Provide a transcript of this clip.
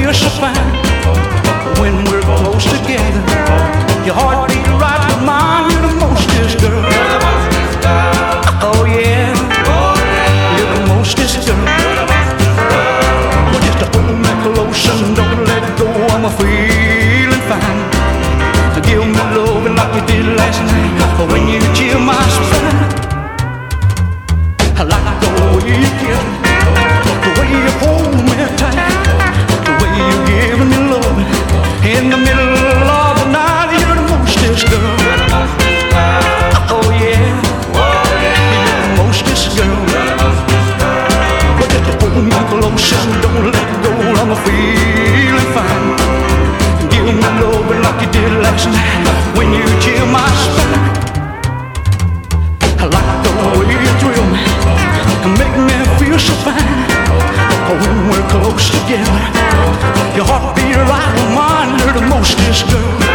feel so fine when we're close together. Your heart beat right with mine. You're the mostest girl. Oh yeah, you're the mostest girl. Well, just hold me close and don't let go. I'm feeling fine. Give me loving like you did last night when you chill my spine. I like the way you kiss me, the way you hold me tight, the way you give me love in the middle of the night. You're the mostest girl. Oh yeah, you're the mostest girl. But just hold me close and don't let go. I'm feeling fine. Give me loving like you did last night when you chill my spine. I like the way you thrill me and make me feel so fine. When we're close together, your heart beat right with mine. You're the mostest girl.